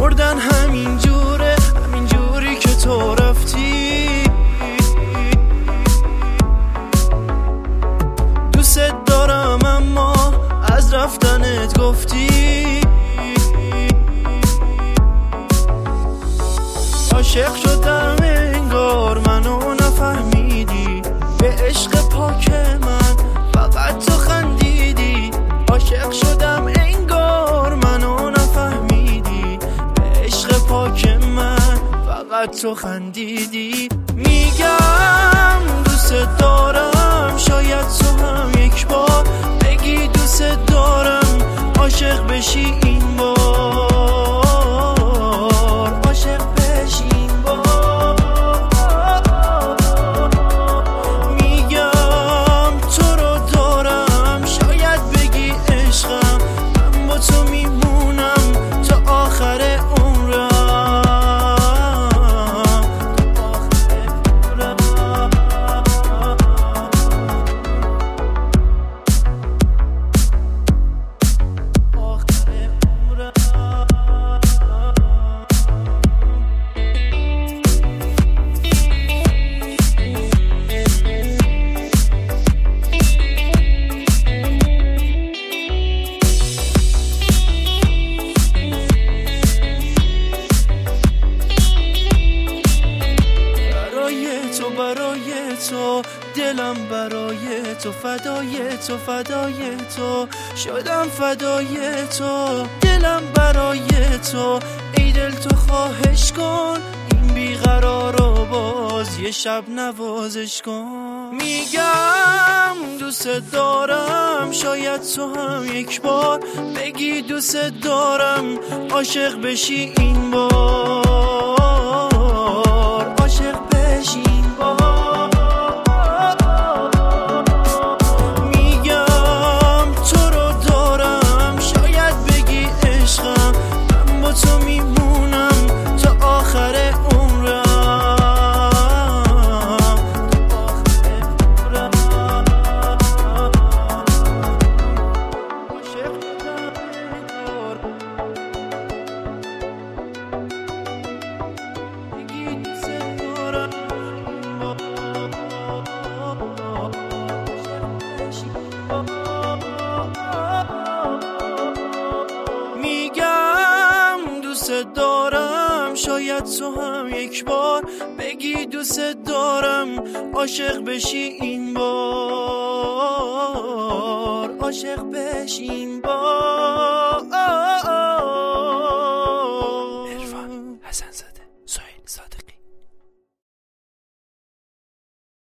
مردن همین جوری که تو رفتی. دوست دارم اما از رفتنت گفتی. عاشق شدم انگار منو نفهمیدی، به عشق پاک من فقط تو خندیدی. عاشق شدم انگار منو نفهمیدی، به عشق پاک من فقط تو خندیدی. میگم دوست دارم، شاید تو هم یک بار بگی دوست دارم، عاشق بشی این بار. برای تو دلم، برای تو فدای تو، فدای تو شدم، فدای تو دلم برای تو. ای دل تو خواهش کن این بیقرار رو باز یه شب نوازش کن. میگم دوست دارم، شاید تو هم یک بار بگی دوست دارم، عاشق بشی این بار، عاشق بشی این بار. میگم تو رو دارم، شاید بگی عشقم، من با تو میمونم تا آخر عمرم، تا آخر عمرم. عاشق بودم انگار بگی دوست دارم. میگم دوست دارم، شاید تو هم یک بار بگی دوست دارم، عاشق بشی این بار، عاشق بشی این بار.